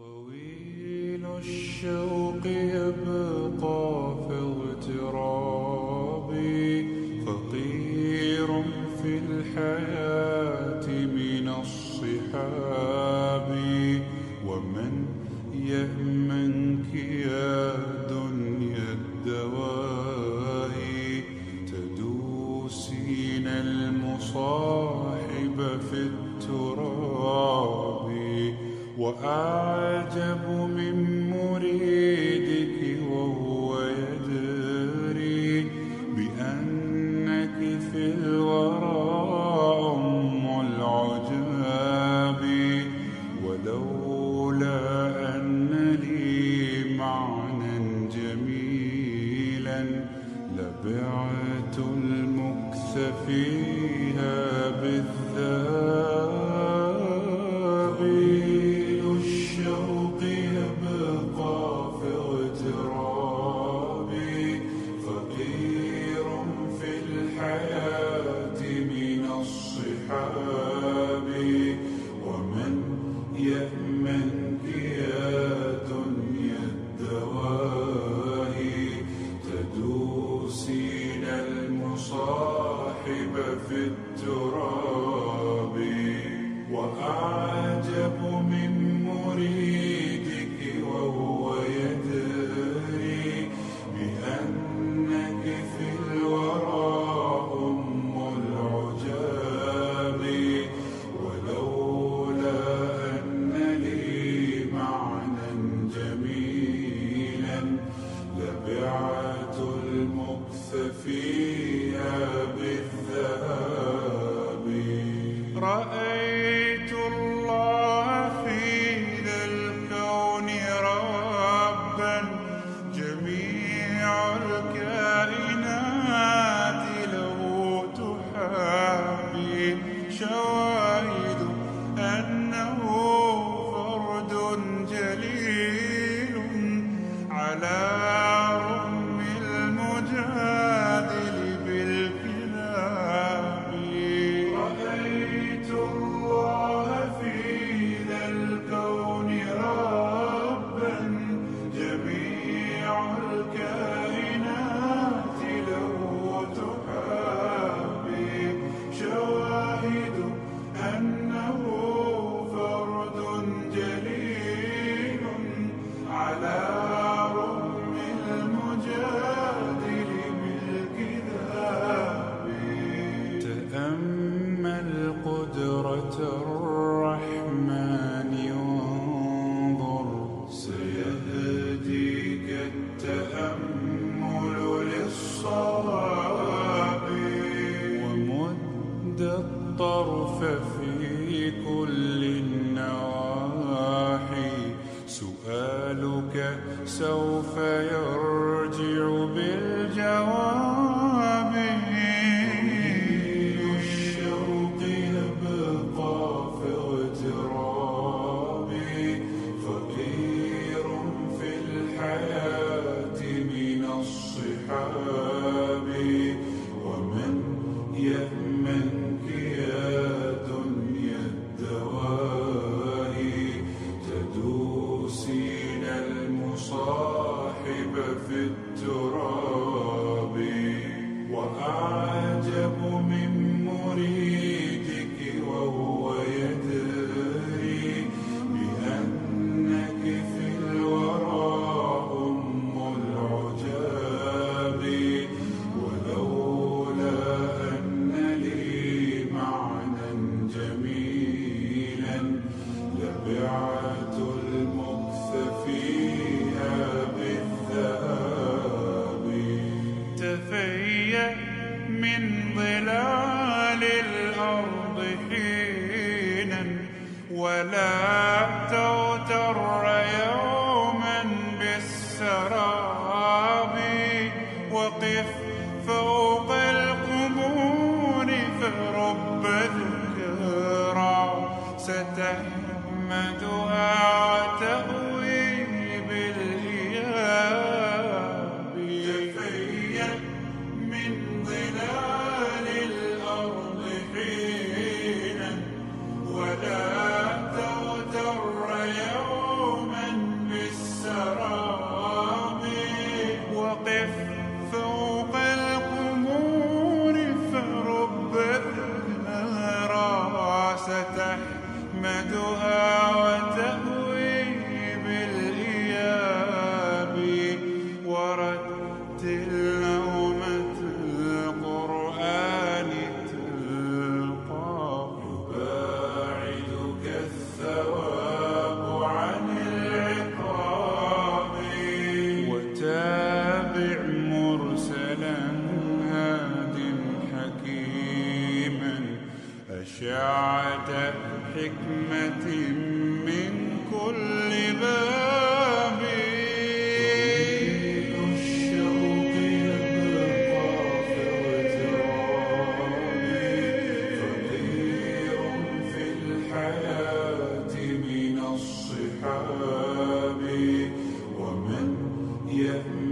طويل الشوق يبقى في اغترابي، فقير في الحياة من الصحاب. ومن يأمنك يا دنيا الدواهي، تدوسين المصاحب في التراب. وأعجب من مريدك وهو يدري بأنك في الورى أم العجاب. ولولا أن لي معنى جميلا لبعت المكث فيها بالذهب. الشوق يبقى في اغترابي، فقير في الحياة من الصحاب. ومن يأمنك يا دنيا الدواهي، تدوسين المصاحب في التراب. وأعجب من مريدك وهو يدري بأنك في الورى أم العجاب. ولولا أن لي معنى جميلا لبعت المكث فيها بالذهب. رأيت الله في ذا الكون ربا، جميع الكائنات له تحابي. شواهد أنه فرد جليل على رغم المجادل بالكلاب. رأيت الله في ذا الكون ربا، جميع الكائنات له تحابي. شواهد أنه فرد جليل على رغم المجادل بالكذاب. تأمل قدرة الرحمن وانظر، سيهديك التأمل للصواب. ومد الطرف في كل النواحي، سؤالك سوف يرجع بالجواب. الشوق يبقى في اغترابي، فقير في الحياة من الصحاب. ومن يأمنك يا دنيا الدواهي، تدوسين المصاحب في التراب. وأعجب من مريدك وهو يدري بأنك في الورى أم العجاب. ولولا أن لي معنى جميلا لبعت المكث فيها بالذهب. تفيأ من ظلال الأرض حينا، ولا تغتر يوما بالسراب. وقف فوق القبور فرب ذكرى ستحمدها وتأوي بالإياب. تفيأ من ظلال الأرض حينا، ولا تغتر يوما حكمة من كل باب. طريق الشوق يبقى في اغترابي، فقير في الحياة من الصحاب، ومن يأمن